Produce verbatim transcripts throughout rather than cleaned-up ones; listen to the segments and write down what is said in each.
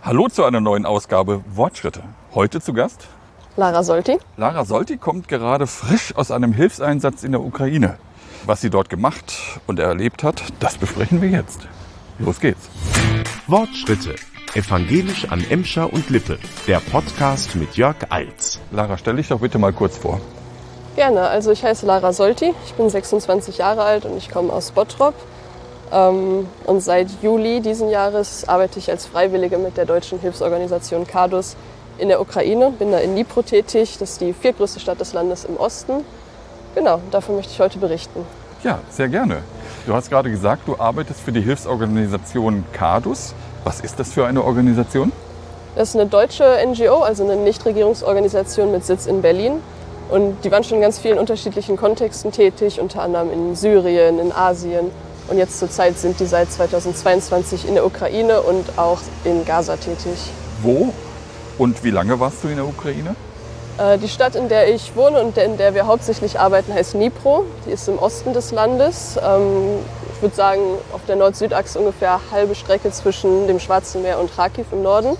Hallo zu einer neuen Ausgabe Wortschritte. Heute zu Gast Lara Solti. Lara Solti kommt gerade frisch aus einem Hilfseinsatz in der Ukraine. Was sie dort gemacht und erlebt hat, das besprechen wir jetzt. Los geht's. Wortschritte. Evangelisch an Emscher und Lippe. Der Podcast mit Jörg Eils. Lara, stell dich doch bitte mal kurz vor. Gerne, also ich heiße Lara Solti, ich bin sechsundzwanzig Jahre alt und ich komme aus Bottrop. Ähm, und seit Juli diesen Jahres arbeite ich als Freiwillige mit der deutschen Hilfsorganisation CADUS in der Ukraine. Bin da in Dnipro tätig, das ist die viertgrößte Stadt des Landes im Osten. Genau, davon möchte ich heute berichten. Ja, sehr gerne. Du hast gerade gesagt, du arbeitest für die Hilfsorganisation CADUS. Was ist das für eine Organisation? Das ist eine deutsche N G O, also eine Nichtregierungsorganisation mit Sitz in Berlin. Und die waren schon in ganz vielen unterschiedlichen Kontexten tätig, unter anderem in Syrien, in Asien. Und jetzt zur Zeit sind die seit zweitausendzweiundzwanzig in der Ukraine und auch in Gaza tätig. Wo und wie lange warst du in der Ukraine? Die Stadt, in der ich wohne und in der wir hauptsächlich arbeiten, heißt Dnipro. Die ist im Osten des Landes. Ich würde sagen, auf der Nord-Süd-Achse ungefähr halbe Strecke zwischen dem Schwarzen Meer und Kharkiv im Norden.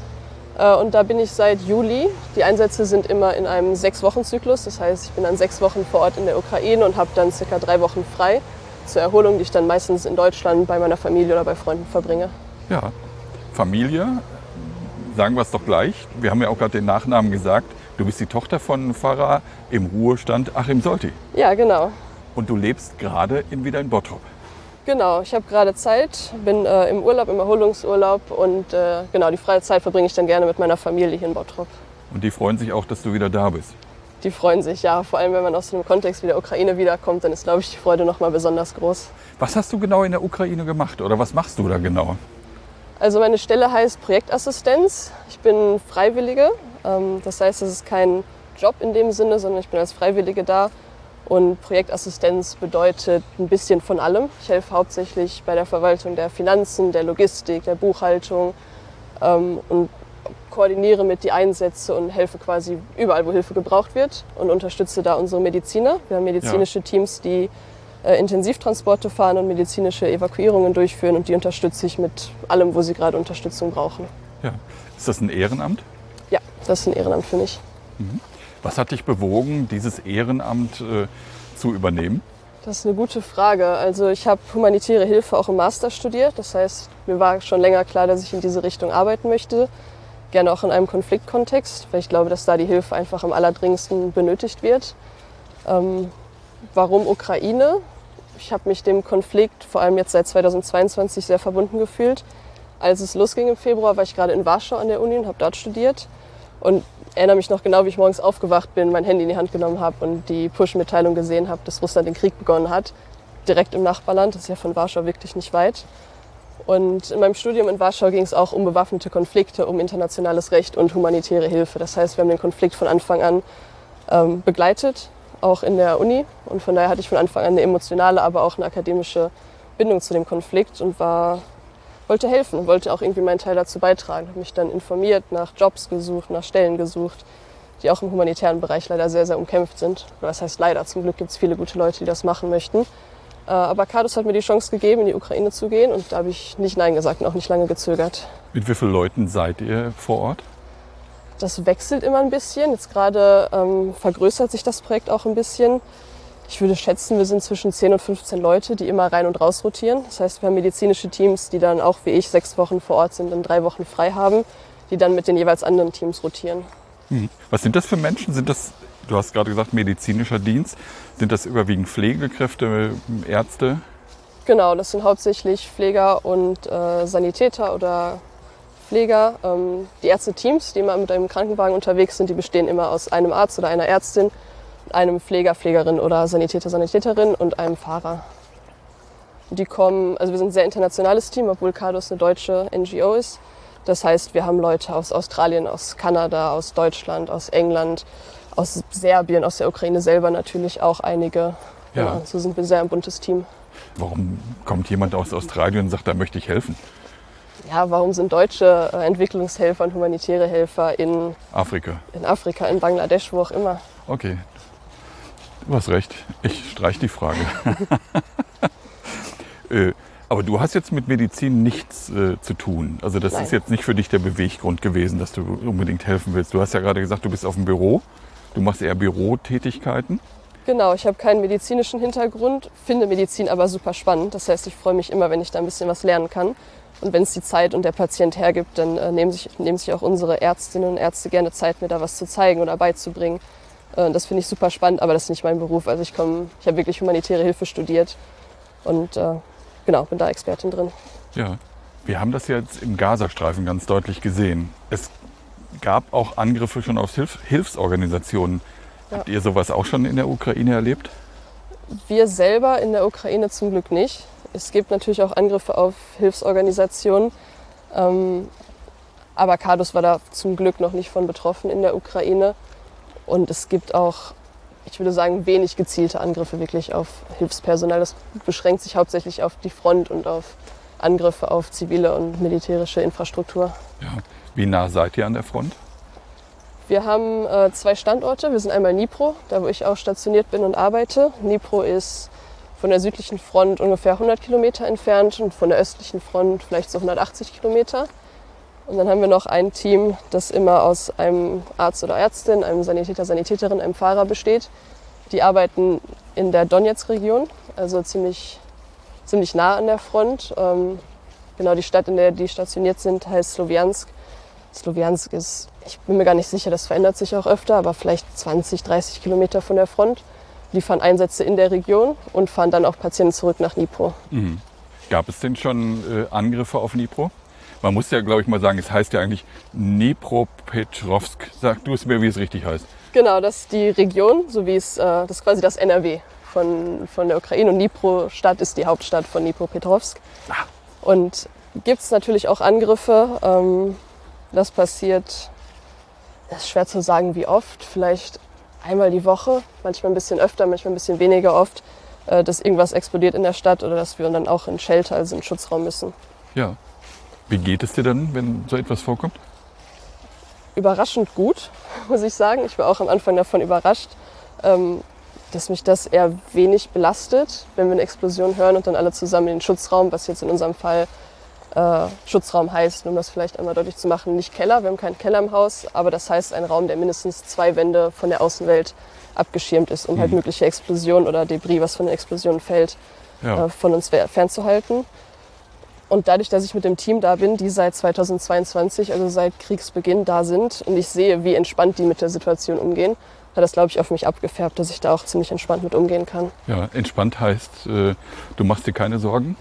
Und da bin ich seit Juli. Die Einsätze sind immer in einem Sechs-Wochen-Zyklus. Das heißt, ich bin dann sechs Wochen vor Ort in der Ukraine und habe dann circa drei Wochen frei zur Erholung, die ich dann meistens in Deutschland bei meiner Familie oder bei Freunden verbringe. Ja, Familie, sagen wir es doch gleich. Wir haben ja auch gerade den Nachnamen gesagt. Du bist die Tochter von Pfarrer im Ruhestand Achim Solti. Ja, genau. Und du lebst gerade in, wieder in Bottrop. Genau, ich habe gerade Zeit, bin äh, im Urlaub, im Erholungsurlaub und äh, genau, die freie Zeit verbringe ich dann gerne mit meiner Familie hier in Bottrop. Und die freuen sich auch, dass du wieder da bist? Die freuen sich, ja. Vor allem, wenn man aus dem Kontext wie der Ukraine wiederkommt, dann ist, glaube ich, die Freude noch mal besonders groß. Was hast du genau in der Ukraine gemacht oder was machst du da genau? Also meine Stelle heißt Projektassistenz. Ich bin Freiwillige. Ähm, das heißt, es ist kein Job in dem Sinne, sondern ich bin als Freiwillige da. Und Projektassistenz bedeutet ein bisschen von allem. Ich helfe hauptsächlich bei der Verwaltung der Finanzen, der Logistik, der Buchhaltung ähm, und koordiniere mit die Einsätze und helfe quasi überall, wo Hilfe gebraucht wird und unterstütze da unsere Mediziner. Wir haben medizinische ja. Teams, die äh, Intensivtransporte fahren und medizinische Evakuierungen durchführen und die unterstütze ich mit allem, wo sie gerade Unterstützung brauchen. Ja. Ist das ein Ehrenamt? Ja, das ist ein Ehrenamt für mich. Mhm. Was hat dich bewogen, dieses Ehrenamt äh, zu übernehmen? Das ist eine gute Frage. Also ich habe humanitäre Hilfe auch im Master studiert. Das heißt, mir war schon länger klar, dass ich in diese Richtung arbeiten möchte. Gerne auch in einem Konfliktkontext, weil ich glaube, dass da die Hilfe einfach am allerdringendsten benötigt wird. Ähm, warum Ukraine? Ich habe mich dem Konflikt vor allem jetzt seit zweitausendzweiundzwanzig sehr verbunden gefühlt. Als es losging im Februar, war ich gerade in Warschau an der Uni und habe dort studiert. Und erinnere mich noch genau, wie ich morgens aufgewacht bin, mein Handy in die Hand genommen habe und die Push-Mitteilung gesehen habe, dass Russland den Krieg begonnen hat. Direkt im Nachbarland, das ist ja von Warschau wirklich nicht weit. Und in meinem Studium in Warschau ging es auch um bewaffnete Konflikte, um internationales Recht und humanitäre Hilfe. Das heißt, wir haben den Konflikt von Anfang an ähm, begleitet, auch in der Uni. Und von daher hatte ich von Anfang an eine emotionale, aber auch eine akademische Bindung zu dem Konflikt und war, wollte helfen und wollte auch irgendwie meinen Teil dazu beitragen. Habe mich dann informiert, nach Jobs gesucht, nach Stellen gesucht, die auch im humanitären Bereich leider sehr, sehr umkämpft sind. Oder was heißt leider? Zum Glück gibt es viele gute Leute, die das machen möchten. Aber CADUS hat mir die Chance gegeben, in die Ukraine zu gehen und da habe ich nicht Nein gesagt und auch nicht lange gezögert. Mit wie vielen Leuten seid ihr vor Ort? Das wechselt immer ein bisschen. Jetzt gerade ähm, vergrößert sich das Projekt auch ein bisschen. Ich würde schätzen, wir sind zwischen zehn und fünfzehn Leute, die immer rein und raus rotieren. Das heißt, wir haben medizinische Teams, die dann auch wie ich sechs Wochen vor Ort sind und drei Wochen frei haben, die dann mit den jeweils anderen Teams rotieren. Hm. Was sind das für Menschen? Sind das, du hast gerade gesagt, medizinischer Dienst. Sind das überwiegend Pflegekräfte, Ärzte? Genau, das sind hauptsächlich Pfleger und äh, Sanitäter oder Pfleger. Ähm, die Ärzteteams, die immer mit einem Krankenwagen unterwegs sind, die bestehen immer aus einem Arzt oder einer Ärztin, einem Pfleger, Pflegerin oder Sanitäter, Sanitäterin und einem Fahrer. Die kommen, also wir sind ein sehr internationales Team, obwohl CADUS eine deutsche N G O ist. Das heißt, wir haben Leute aus Australien, aus Kanada, aus Deutschland, aus England, aus Serbien, aus der Ukraine selber natürlich auch einige. Ja. Genau, so sind wir sehr ein buntes Team. Warum kommt jemand aus Australien und sagt, da möchte ich helfen? Ja, warum sind deutsche äh, Entwicklungshelfer und humanitäre Helfer in Afrika, in Afrika, in Bangladesch, wo auch immer? Okay, du hast recht. Ich streich die Frage. äh, Aber du hast jetzt mit Medizin nichts äh, zu tun. Also das Nein. ist jetzt nicht für dich der Beweggrund gewesen, dass du unbedingt helfen willst. Du hast ja gerade gesagt, du bist auf dem Büro. Du machst eher Bürotätigkeiten. Genau, ich habe keinen medizinischen Hintergrund, finde Medizin aber super spannend. Das heißt, ich freue mich immer, wenn ich da ein bisschen was lernen kann. Und wenn es die Zeit und der Patient hergibt, dann äh, nehmen, sich, nehmen sich auch unsere Ärztinnen und Ärzte gerne Zeit, mir da was zu zeigen oder beizubringen. Äh, das finde ich super spannend, aber das ist nicht mein Beruf. Also ich komme, ich habe wirklich humanitäre Hilfe studiert und äh, genau, bin da Expertin drin. Ja, wir haben das jetzt im Gazastreifen ganz deutlich gesehen. Es gab auch Angriffe schon auf Hilf- Hilfsorganisationen. Ja. Habt ihr sowas auch schon in der Ukraine erlebt? Wir selber in der Ukraine zum Glück nicht. Es gibt natürlich auch Angriffe auf Hilfsorganisationen. Ähm, aber Cardus war da zum Glück noch nicht von betroffen in der Ukraine. Und es gibt auch, ich würde sagen, wenig gezielte Angriffe wirklich auf Hilfspersonal. Das beschränkt sich hauptsächlich auf die Front und auf Angriffe auf zivile und militärische Infrastruktur. Ja. Wie nah seid ihr an der Front? Wir haben äh, zwei Standorte. Wir sind einmal Dnipro, da wo ich auch stationiert bin und arbeite. Dnipro ist von der südlichen Front ungefähr hundert Kilometer entfernt und von der östlichen Front vielleicht so hundertachtzig Kilometer. Und dann haben wir noch ein Team, das immer aus einem Arzt oder Ärztin, einem Sanitäter, Sanitäterin, einem Fahrer besteht. Die arbeiten in der Donetsk-Region, also ziemlich, ziemlich nah an der Front. Ähm, genau, die Stadt, in der die stationiert sind, heißt Slowiansk. Slowiansk ist, ich bin mir gar nicht sicher, das verändert sich auch öfter, aber vielleicht zwanzig, dreißig Kilometer von der Front. Die fahren Einsätze in der Region und fahren dann auch Patienten zurück nach Dnipro. Mhm. Gab es denn schon äh, Angriffe auf Dnipro? Man muss ja, glaube ich, mal sagen, es heißt ja eigentlich Dnipropetrovsk. Sag du es mir, wie es richtig heißt. Genau, das ist die Region, so wie es, äh, das ist quasi das N R W von, von der Ukraine. Und Dnipro-Stadt ist die Hauptstadt von Dnipropetrovsk. Ah. Und gibt es natürlich auch Angriffe. Ähm, das passiert, das ist schwer zu sagen, wie oft. Vielleicht einmal die Woche, manchmal ein bisschen öfter, manchmal ein bisschen weniger oft, äh, dass irgendwas explodiert in der Stadt oder dass wir dann auch in Shelter, also in Schutzraum müssen. Ja. Wie geht es dir dann, wenn so etwas vorkommt? Überraschend gut, muss ich sagen. Ich war auch am Anfang davon überrascht, ähm, dass mich das eher wenig belastet, wenn wir eine Explosion hören und dann alle zusammen in den Schutzraum, was jetzt in unserem Fall äh, Schutzraum heißt, um das vielleicht einmal deutlich zu machen, nicht Keller, wir haben keinen Keller im Haus, aber das heißt ein Raum, der mindestens zwei Wände von der Außenwelt abgeschirmt ist, um halt Mhm. mögliche Explosionen oder Debris, was von den Explosionen fällt, Ja. äh, von uns fernzuhalten. Und dadurch, dass ich mit dem Team da bin, die seit zweitausendzweiundzwanzig, also seit Kriegsbeginn da sind und ich sehe, wie entspannt die mit der Situation umgehen, hat das, glaube ich, auf mich abgefärbt, dass ich da auch ziemlich entspannt mit umgehen kann. Ja, entspannt heißt, äh, du machst dir keine Sorgen?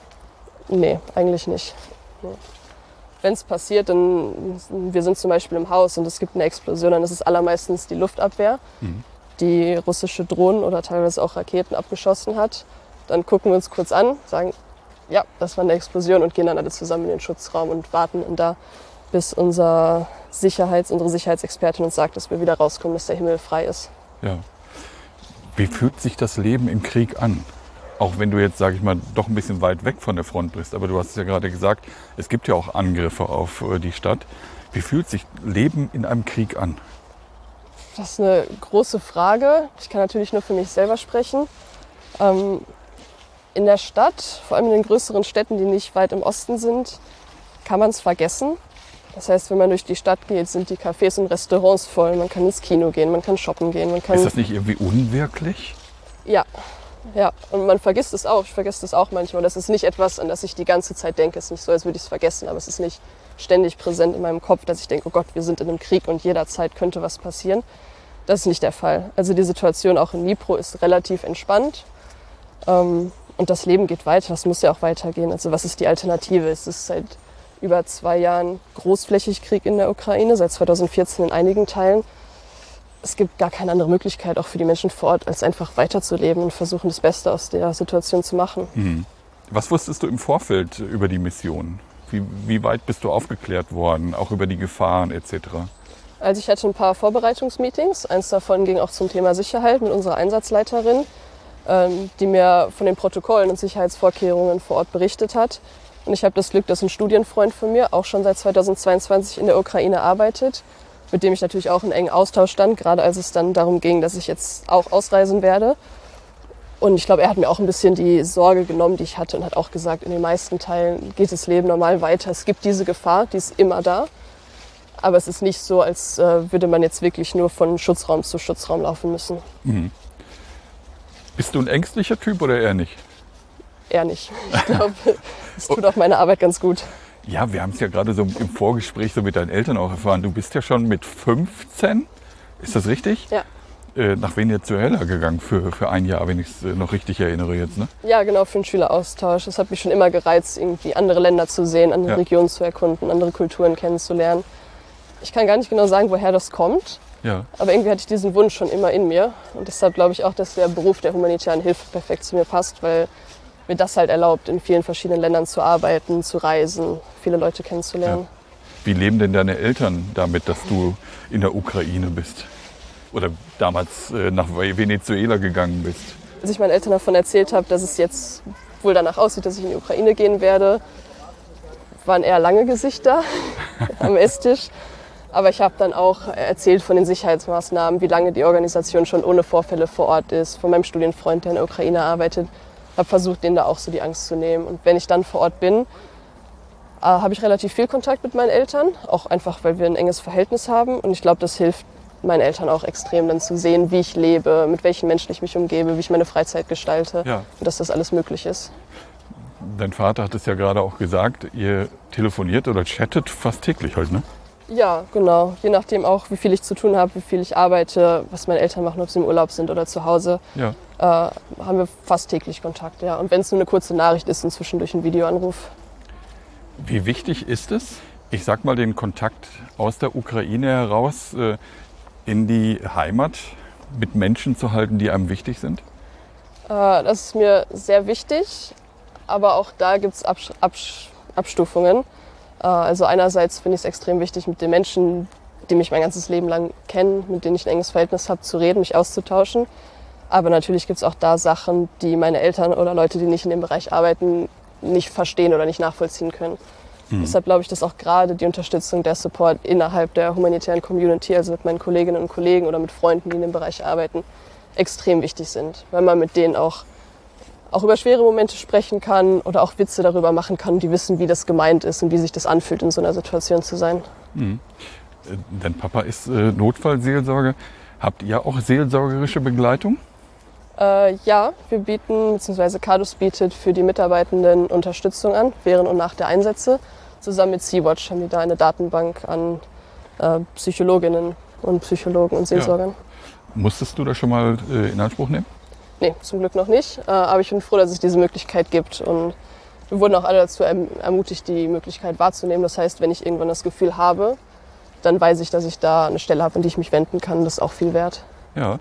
Nee, eigentlich nicht. Nee. Wenn es passiert, dann, wir sind zum Beispiel im Haus und es gibt eine Explosion, dann ist es allermeistens die Luftabwehr, Mhm. die russische Drohnen oder teilweise auch Raketen abgeschossen hat. Dann gucken wir uns kurz an, sagen, ja, das war eine Explosion und gehen dann alle zusammen in den Schutzraum und warten dann da, bis unser Sicherheits-, unsere Sicherheitsexpertin uns sagt, dass wir wieder rauskommen, dass der Himmel frei ist. Ja. Wie fühlt sich das Leben im Krieg an? Auch wenn du jetzt, sage ich mal, doch ein bisschen weit weg von der Front bist. Aber du hast es ja gerade gesagt, es gibt ja auch Angriffe auf äh, die Stadt. Wie fühlt sich Leben in einem Krieg an? Das ist eine große Frage. Ich kann natürlich nur für mich selber sprechen. Ähm, in der Stadt, vor allem in den größeren Städten, die nicht weit im Osten sind, kann man es vergessen. Das heißt, wenn man durch die Stadt geht, sind die Cafés und Restaurants voll. Man kann ins Kino gehen, man kann shoppen gehen. Man kann Ist das nicht irgendwie unwirklich? Ja, ja. Und man vergisst es auch. Ich vergesse es auch manchmal. Das ist nicht etwas, an das ich die ganze Zeit denke. Es ist nicht so, als würde ich es vergessen. Aber es ist nicht ständig präsent in meinem Kopf, dass ich denke, oh Gott, wir sind in einem Krieg und jederzeit könnte was passieren. Das ist nicht der Fall. Also die Situation auch in Dnipro ist relativ entspannt. Ähm, und das Leben geht weiter. Das muss ja auch weitergehen. Also was ist die Alternative? Es ist seit über zwei Jahren großflächig Krieg in der Ukraine, seit zweitausendvierzehn in einigen Teilen. Es gibt gar keine andere Möglichkeit, auch für die Menschen vor Ort, als einfach weiterzuleben und versuchen, das Beste aus der Situation zu machen. Mhm. Was wusstest du im Vorfeld über die Mission? Wie, wie weit bist du aufgeklärt worden, auch über die Gefahren et cetera? Also ich hatte ein paar Vorbereitungsmeetings. Eins davon ging auch zum Thema Sicherheit mit unserer Einsatzleiterin, ähm, die mir von den Protokollen und Sicherheitsvorkehrungen vor Ort berichtet hat. Und ich habe das Glück, dass ein Studienfreund von mir auch schon seit zweitausendzweiundzwanzig in der Ukraine arbeitet, mit dem ich natürlich auch in engen Austausch stand, gerade als es dann darum ging, dass ich jetzt auch ausreisen werde. Und ich glaube, er hat mir auch ein bisschen die Sorge genommen, die ich hatte und hat auch gesagt, in den meisten Teilen geht das Leben normal weiter. Es gibt diese Gefahr, die ist immer da. Aber es ist nicht so, als äh, würde man jetzt wirklich nur von Schutzraum zu Schutzraum laufen müssen. Mhm. Bist du ein ängstlicher Typ oder eher nicht? Eher nicht. Ich glaube, es tut auch meine Arbeit ganz gut. Ja, wir haben es ja gerade so im Vorgespräch so mit deinen Eltern auch erfahren. Du bist ja schon mit fünfzehn, ist das richtig? Ja. Äh, nach Venezuela gegangen für, für ein Jahr, wenn ich es noch richtig erinnere jetzt, ne? Ja, genau, für einen Schüleraustausch. Es hat mich schon immer gereizt, irgendwie andere Länder zu sehen, andere Ja. Regionen zu erkunden, andere Kulturen kennenzulernen. Ich kann gar nicht genau sagen, woher das kommt, Ja. aber irgendwie hatte ich diesen Wunsch schon immer in mir. Und deshalb glaube ich auch, dass der Beruf der humanitären Hilfe perfekt zu mir passt, weil mir das halt erlaubt, in vielen verschiedenen Ländern zu arbeiten, zu reisen, viele Leute kennenzulernen. Wie leben denn deine Eltern damit, dass du in der Ukraine bist? Oder damals äh, nach Venezuela gegangen bist? Als ich meinen Eltern davon erzählt habe, dass es jetzt wohl danach aussieht, dass ich in die Ukraine gehen werde, waren eher lange Gesichter am Esstisch. Aber ich habe dann auch erzählt von den Sicherheitsmaßnahmen, wie lange die Organisation schon ohne Vorfälle vor Ort ist, von meinem Studienfreund, der in der Ukraine arbeitet. Habe versucht, denen da auch so die Angst zu nehmen. Und wenn ich dann vor Ort bin, äh, habe ich relativ viel Kontakt mit meinen Eltern, auch einfach, weil wir ein enges Verhältnis haben. Und ich glaube, das hilft meinen Eltern auch extrem, dann zu sehen, wie ich lebe, mit welchen Menschen ich mich umgebe, wie ich meine Freizeit gestalte Ja. und dass das alles möglich ist. Dein Vater hat es ja gerade auch gesagt, ihr telefoniert oder chattet fast täglich halt, ne? Ja, genau. Je nachdem auch, wie viel ich zu tun habe, wie viel ich arbeite, was meine Eltern machen, ob sie im Urlaub sind oder zu Hause, Ja. äh, haben wir fast täglich Kontakt. Ja. Und wenn es nur eine kurze Nachricht ist und zwischendurch ein Videoanruf. Wie wichtig ist es, ich sag mal, den Kontakt aus der Ukraine heraus äh, in die Heimat mit Menschen zu halten, die einem wichtig sind? Äh, das ist mir sehr wichtig, aber auch da gibt es Absch Absch Abstufungen. Äh, also einerseits finde ich es extrem wichtig, mit den Menschen, die mich mein ganzes Leben lang kennen, mit denen ich ein enges Verhältnis habe, zu reden, mich auszutauschen. Aber natürlich gibt es auch da Sachen, die meine Eltern oder Leute, die nicht in dem Bereich arbeiten, nicht verstehen oder nicht nachvollziehen können. Mhm. Deshalb glaube ich, dass auch gerade die Unterstützung, der Support innerhalb der humanitären Community, also mit meinen Kolleginnen und Kollegen oder mit Freunden, die in dem Bereich arbeiten, extrem wichtig sind, weil man mit denen auch, auch über schwere Momente sprechen kann oder auch Witze darüber machen kann, die wissen, wie das gemeint ist und wie sich das anfühlt, in so einer Situation zu sein. Mhm. Dein Papa ist äh, Notfallseelsorger. Habt ihr auch seelsorgerische Begleitung? Äh, ja, wir bieten, beziehungsweise Cadus bietet für die Mitarbeitenden Unterstützung an, während und nach der Einsätze. Zusammen mit Sea-Watch haben wir da eine Datenbank an äh, Psychologinnen und Psychologen und Seelsorgern. Ja. Musstest du das schon mal äh, in Anspruch nehmen? Nee, zum Glück noch nicht. Äh, aber ich bin froh, dass es diese Möglichkeit gibt. Und wir wurden auch alle dazu erm ermutigt, die Möglichkeit wahrzunehmen. Das heißt, wenn ich irgendwann das Gefühl habe, dann weiß ich, dass ich da eine Stelle habe, an die ich mich wenden kann. Das ist auch viel wert. Ja.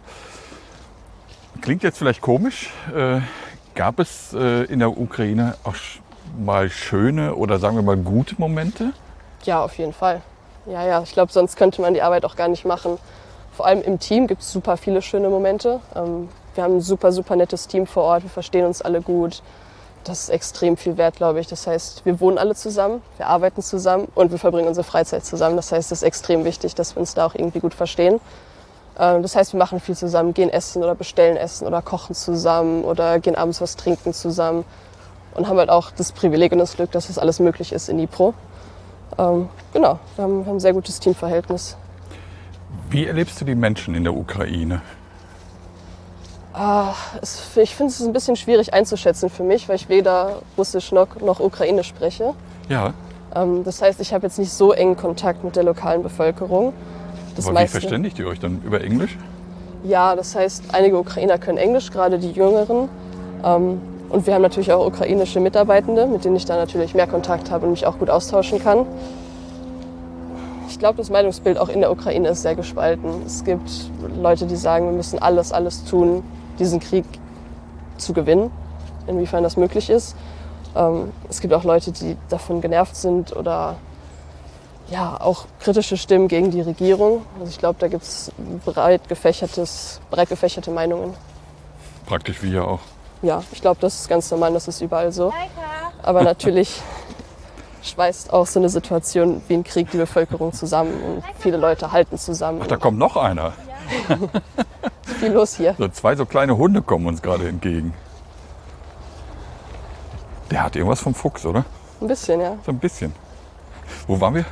Klingt jetzt vielleicht komisch. Äh, gab es äh, in der Ukraine auch mal schöne oder sagen wir mal gute Momente? Ja, auf jeden Fall. Ja, ja. Ich glaube, sonst könnte man die Arbeit auch gar nicht machen. Vor allem im Team gibt es super viele schöne Momente. Ähm, wir haben ein super, super nettes Team vor Ort. Wir verstehen uns alle gut. Das ist extrem viel wert, glaube ich. Das heißt, wir wohnen alle zusammen, wir arbeiten zusammen und wir verbringen unsere Freizeit zusammen. Das heißt, es ist extrem wichtig, dass wir uns da auch irgendwie gut verstehen. Das heißt, wir machen viel zusammen, gehen essen oder bestellen Essen oder kochen zusammen oder gehen abends was trinken zusammen und haben halt auch das Privileg und das Glück, dass das alles möglich ist in Dnipro. Ähm, genau, wir haben, wir haben ein sehr gutes Teamverhältnis. Wie erlebst du die Menschen in der Ukraine? Ah, es, ich finde es ein bisschen schwierig einzuschätzen für mich, weil ich weder Russisch noch, noch Ukrainisch spreche. Ja. Ähm, das heißt, ich habe jetzt nicht so engen Kontakt mit der lokalen Bevölkerung. Das Aber meiste, wie verständigt ihr euch dann? Über Englisch? Ja, das heißt, einige Ukrainer können Englisch, gerade die Jüngeren. Ähm, und wir haben natürlich auch ukrainische Mitarbeitende, mit denen ich da natürlich mehr Kontakt habe und mich auch gut austauschen kann. Ich glaube, das Meinungsbild auch in der Ukraine ist sehr gespalten. Es gibt Leute, die sagen, wir müssen alles, alles tun, diesen Krieg zu gewinnen, inwiefern das möglich ist. Ähm, es gibt auch Leute, die davon genervt sind oder ja, auch kritische Stimmen gegen die Regierung. Also ich glaube, da gibt es breit gefächertes, breit gefächerte Meinungen. Praktisch wie hier auch. Ja, ich glaube, das ist ganz normal, das ist überall so. Aber natürlich schweißt auch so eine Situation wie ein Krieg die Bevölkerung zusammen und viele Leute halten zusammen. Ach, da kommt noch einer. viel los hier. So zwei so kleine Hunde kommen uns gerade entgegen. Der hat irgendwas vom Fuchs, oder? Ein bisschen, ja. So ein bisschen. Wo waren wir?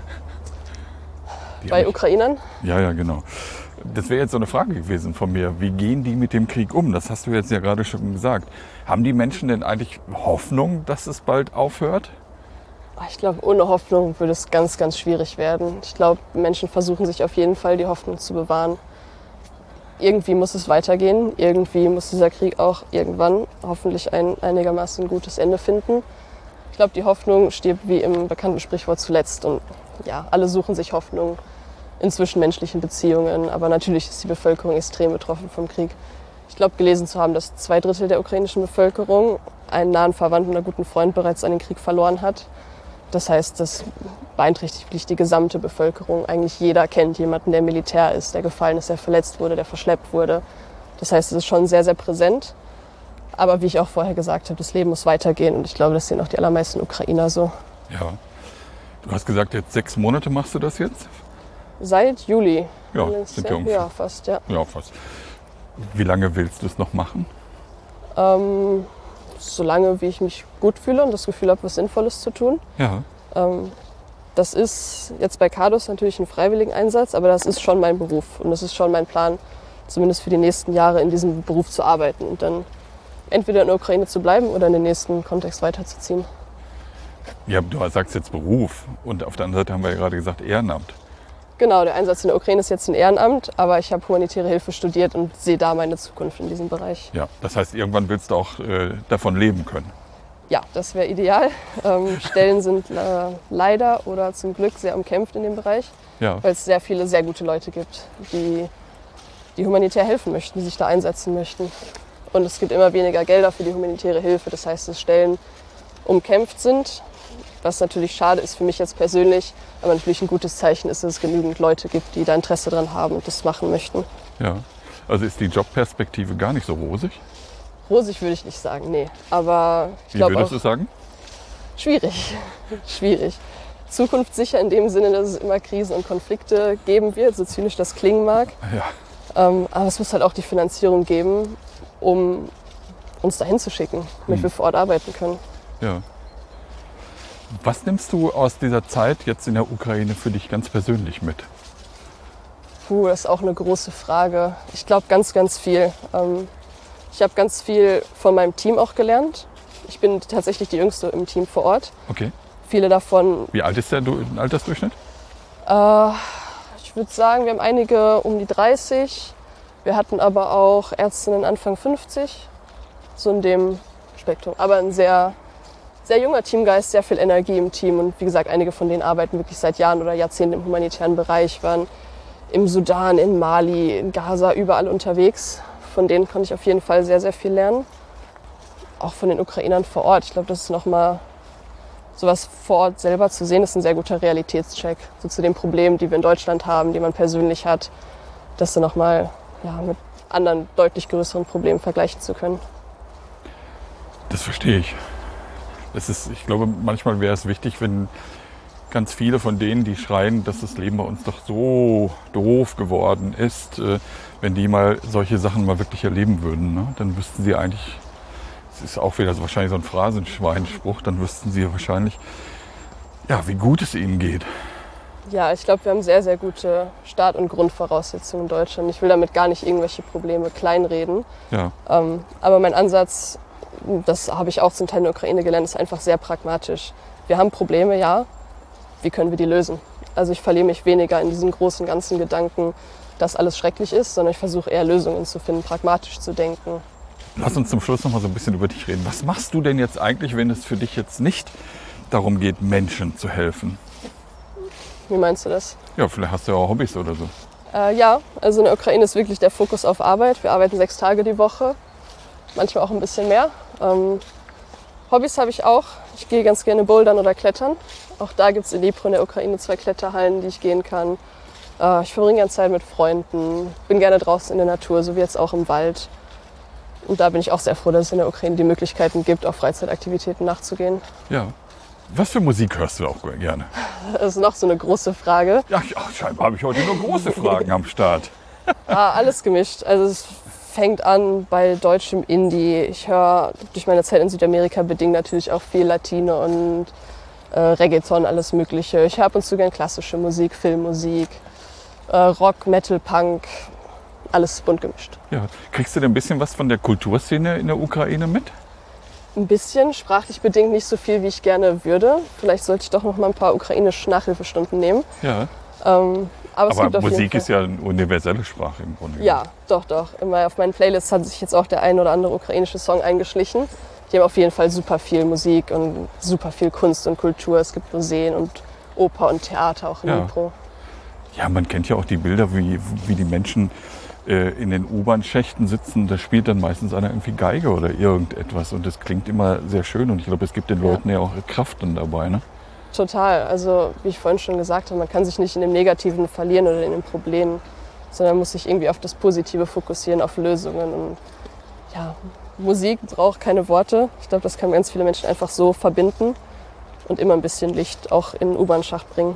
Die Bei haben- Ukrainern? Ja, ja, genau. Das wäre jetzt so eine Frage gewesen von mir. Wie gehen die mit dem Krieg um? Das hast du jetzt ja gerade schon gesagt. Haben die Menschen denn eigentlich Hoffnung, dass es bald aufhört? Ich glaube, ohne Hoffnung würde es ganz, ganz schwierig werden. Ich glaube, Menschen versuchen sich auf jeden Fall die Hoffnung zu bewahren. Irgendwie muss es weitergehen. Irgendwie muss dieser Krieg auch irgendwann hoffentlich ein einigermaßen gutes Ende finden. Ich glaube, die Hoffnung stirbt wie im bekannten Sprichwort zuletzt. Und ja, alle suchen sich Hoffnung in zwischenmenschlichen Beziehungen. Aber natürlich ist die Bevölkerung extrem betroffen vom Krieg. Ich glaube, gelesen zu haben, dass zwei Drittel der ukrainischen Bevölkerung einen nahen Verwandten oder guten Freund bereits an den Krieg verloren hat. Das heißt, das beeinträchtigt wirklich die gesamte Bevölkerung. Eigentlich jeder kennt jemanden, der Militär ist, der gefallen ist, der verletzt wurde, der verschleppt wurde. Das heißt, es ist schon sehr, sehr präsent. Aber wie ich auch vorher gesagt habe, das Leben muss weitergehen. Und ich glaube, das sehen auch die allermeisten Ukrainer so. Ja. Du hast gesagt, jetzt sechs Monate machst du das jetzt? Seit Juli. Ja, Allerdings, sind ja, wir ungefähr. ja, fast, ja. Ja, fast. Wie lange willst du es noch machen? Ähm, solange wie ich mich gut fühle und das Gefühl habe, was Sinnvolles zu tun. Ja. Ähm, das ist jetzt bei Cardos natürlich ein freiwilligen Einsatz, aber das ist schon mein Beruf und das ist schon mein Plan, zumindest für die nächsten Jahre in diesem Beruf zu arbeiten und dann entweder in der Ukraine zu bleiben oder in den nächsten Kontext weiterzuziehen. Ja, du sagst jetzt Beruf und auf der anderen Seite haben wir ja gerade gesagt Ehrenamt. Genau, der Einsatz in der Ukraine ist jetzt ein Ehrenamt, aber ich habe humanitäre Hilfe studiert und sehe da meine Zukunft in diesem Bereich. Ja, das heißt, irgendwann willst du auch äh, davon leben können. Ja, das wäre ideal. Ähm, Stellen sind äh, leider oder zum Glück sehr umkämpft in dem Bereich, Ja. weil es sehr viele sehr gute Leute gibt, die, die humanitär helfen möchten, die sich da einsetzen möchten. Und es gibt immer weniger Gelder für die humanitäre Hilfe. Das heißt, dass Stellen umkämpft sind, was natürlich schade ist für mich jetzt persönlich, aber natürlich ein gutes Zeichen ist, dass es genügend Leute gibt, die da Interesse dran haben und das machen möchten. Ja. Also ist die Jobperspektive gar nicht so rosig? Rosig würde ich nicht sagen, nee. Aber ich Wie glaube würdest auch du sagen? schwierig. schwierig. Zukunftssicher in dem Sinne, dass es immer Krisen und Konflikte geben wird, so zynisch das klingen mag. Ja. Ähm, aber es muss halt auch die Finanzierung geben, um uns dahin zu schicken, damit Hm. wir vor Ort arbeiten können. Ja. Was nimmst du aus dieser Zeit jetzt in der Ukraine für dich ganz persönlich mit? Puh, das ist auch eine große Frage. Ich glaube ganz, ganz viel. Ähm, ich habe ganz viel von meinem Team auch gelernt. Ich bin tatsächlich die Jüngste im Team vor Ort. Okay. Viele davon, Wie alt ist der Du- Altersdurchschnitt? äh, ich würde sagen, wir haben einige um die dreißig. Wir hatten aber auch Ärztinnen Anfang fünfzig, so in dem Spektrum. Aber ein sehr, sehr junger Teamgeist, sehr viel Energie im Team. Und wie gesagt, einige von denen arbeiten wirklich seit Jahren oder Jahrzehnten im humanitären Bereich, waren im Sudan, in Mali, in Gaza, überall unterwegs. Von denen konnte ich auf jeden Fall sehr, sehr viel lernen. Auch von den Ukrainern vor Ort. Ich glaube, das ist nochmal, sowas vor Ort selber zu sehen, ist ein sehr guter Realitätscheck. So zu den Problemen, die wir in Deutschland haben, die man persönlich hat, das dann nochmal ja, mit anderen deutlich größeren Problemen vergleichen zu können. Das verstehe ich. Das ist, ich glaube, manchmal wäre es wichtig, wenn ganz viele von denen, die schreien, dass das Leben bei uns doch so doof geworden ist, äh, wenn die mal solche Sachen mal wirklich erleben würden, ne? Dann wüssten sie eigentlich, es ist auch wieder so wahrscheinlich so ein Phrasenschweinspruch, dann wüssten sie wahrscheinlich, ja, wie gut es ihnen geht. Ja, ich glaube, wir haben sehr, sehr gute Start- und Grundvoraussetzungen in Deutschland. Ich will damit gar nicht irgendwelche Probleme kleinreden. Ja, Ähm, aber mein Ansatz, das habe ich auch zum Teil in der Ukraine gelernt, ist einfach sehr pragmatisch. Wir haben Probleme, ja. Wie können wir die lösen? Also ich verliere mich weniger in diesen großen ganzen Gedanken, dass alles schrecklich ist, sondern ich versuche eher Lösungen zu finden, pragmatisch zu denken. lass uns zum Schluss noch mal so ein bisschen über dich reden. Was machst du denn jetzt eigentlich, wenn es für dich jetzt nicht darum geht, Menschen zu helfen? Wie meinst du das? Ja, vielleicht hast du ja auch Hobbys oder so. Äh, ja, also in der Ukraine ist wirklich der Fokus auf Arbeit. Wir arbeiten sechs Tage die Woche, manchmal auch ein bisschen mehr. Ähm, Hobbys habe ich auch. Ich gehe ganz gerne bouldern oder klettern. Auch da gibt es in Dnipro in der Ukraine zwei Kletterhallen, die ich gehen kann. Äh, ich verbringe gerne Zeit mit Freunden, bin gerne draußen in der Natur, so wie jetzt auch im Wald. Und da bin ich auch sehr froh, dass es in der Ukraine die Möglichkeiten gibt, auch Freizeitaktivitäten nachzugehen. Ja. Was für Musik hörst du auch gerne? Das ist noch so eine große Frage. Ja, ja scheinbar habe ich heute nur große Fragen am Start. Ah, alles gemischt. Also es ist fängt an bei deutschem Indie. Ich höre durch meine Zeit in Südamerika bedingt natürlich auch viel Latino und äh, Reggaeton, alles Mögliche. Ich höre ab und zu gern klassische Musik, Filmmusik, äh, Rock, Metal, Punk, alles bunt gemischt. Ja. Kriegst du denn ein bisschen was von der Kulturszene in der Ukraine mit? Ein bisschen, sprachlich bedingt nicht so viel, wie ich gerne würde. Vielleicht sollte ich doch noch mal ein paar ukrainische Nachhilfestunden nehmen. Ja. Ähm, aber es Aber gibt auf Musik jeden Fall. ist ja eine universelle Sprache im Grunde. Ja, doch, doch. Immer auf meinen Playlists hat sich jetzt auch der ein oder andere ukrainische Song eingeschlichen. Die haben auf jeden Fall super viel Musik und super viel Kunst und Kultur. Es gibt Museen und Oper und Theater auch in Ja. Dnipro. Ja, man kennt ja auch die Bilder, wie, wie die Menschen äh, in den U-Bahn-Schächten sitzen. Da spielt dann meistens einer irgendwie Geige oder irgendetwas. Und das klingt immer sehr schön. Und ich glaube, es gibt den Ja. Leuten ja auch Kraft dann dabei. Ne? Total. Also wie ich vorhin schon gesagt habe, man kann sich nicht in dem Negativen verlieren oder in den Problemen, sondern muss sich irgendwie auf das Positive fokussieren, auf Lösungen. Und ja, Musik braucht keine Worte. Ich glaube, das kann ganz viele Menschen einfach so verbinden und immer ein bisschen Licht auch in den U-Bahn-Schacht bringen.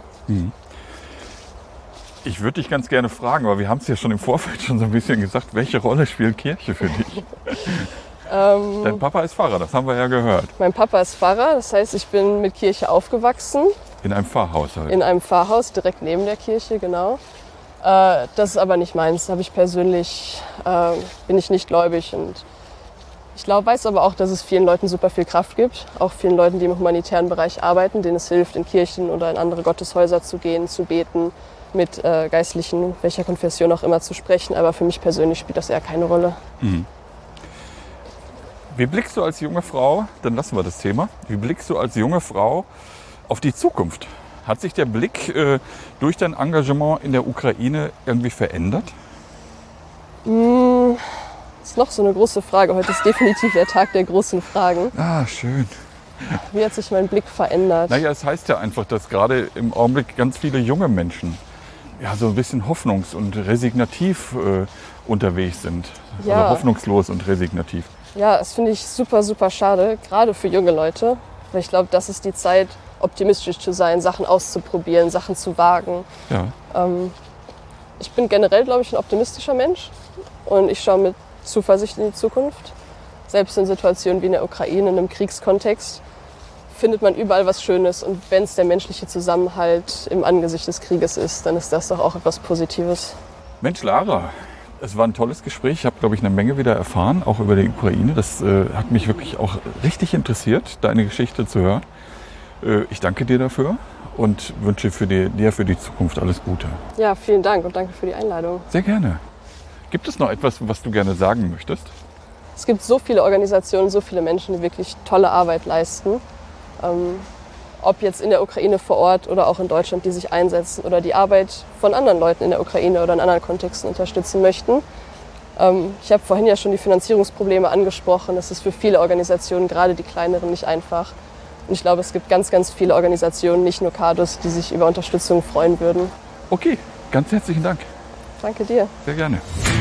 Ich würde dich ganz gerne fragen, aber wir haben es ja schon im Vorfeld schon so ein bisschen gesagt, welche Rolle spielt Kirche für dich? Ähm, Dein Papa ist Pfarrer, das haben wir ja gehört. mein Papa ist Pfarrer, das heißt, ich bin mit Kirche aufgewachsen, In einem Pfarrhaushalt. in einem Pfarrhaus direkt neben der Kirche, genau. Äh, das ist aber nicht meins, habe ich persönlich, äh, bin ich nicht gläubig und ich glaube, weiß aber auch, dass es vielen Leuten super viel Kraft gibt, auch vielen Leuten, die im humanitären Bereich arbeiten, denen es hilft, in Kirchen oder in andere Gotteshäuser zu gehen, zu beten, mit äh, Geistlichen, welcher Konfession auch immer zu sprechen, aber für mich persönlich spielt das eher keine Rolle. Wie blickst du als junge Frau, dann lassen wir das Thema, wie blickst du als junge Frau auf die Zukunft? Hat sich der Blick äh, durch dein Engagement in der Ukraine irgendwie verändert? Das ist noch so eine große Frage. Heute ist definitiv der Tag der großen Fragen. Ah, schön. Wie hat sich mein Blick verändert? Naja, es heißt ja einfach, dass gerade im Augenblick ganz viele junge Menschen ja, so ein bisschen hoffnungs- und resignativ äh, unterwegs sind. Ja. Also hoffnungslos und resignativ. Ja, das finde ich super, super schade, gerade für junge Leute. Weil ich glaube, das ist die Zeit, optimistisch zu sein, Sachen auszuprobieren, Sachen zu wagen. Ja. Ich bin generell, glaube ich, ein optimistischer Mensch und ich schaue mit Zuversicht in die Zukunft. Selbst in Situationen wie in der Ukraine, in einem Kriegskontext, findet man überall was Schönes. Und wenn es der menschliche Zusammenhalt im Angesicht des Krieges ist, dann ist das doch auch etwas Positives. Mensch, Lara, es war ein tolles Gespräch. Ich habe, glaube ich, eine Menge wieder erfahren, auch über die Ukraine. Das äh, hat mich wirklich auch richtig interessiert, deine Geschichte zu hören. Äh, ich danke dir dafür und wünsche für die, dir für die Zukunft alles Gute. Ja, vielen Dank und danke für die Einladung. Sehr gerne. Gibt es noch etwas, was du gerne sagen möchtest? Es gibt so viele Organisationen, so viele Menschen, die wirklich tolle Arbeit leisten. Ähm, ob jetzt in der Ukraine vor Ort oder auch in Deutschland, die sich einsetzen oder die Arbeit von anderen Leuten in der Ukraine oder in anderen Kontexten unterstützen möchten. Ähm, ich habe vorhin ja schon die Finanzierungsprobleme angesprochen. Das ist für viele Organisationen, gerade die kleineren, nicht einfach. Und ich glaube, es gibt ganz, ganz viele Organisationen, nicht nur CADUS, die sich über Unterstützung freuen würden. Okay, ganz herzlichen Dank. Danke dir. Sehr gerne.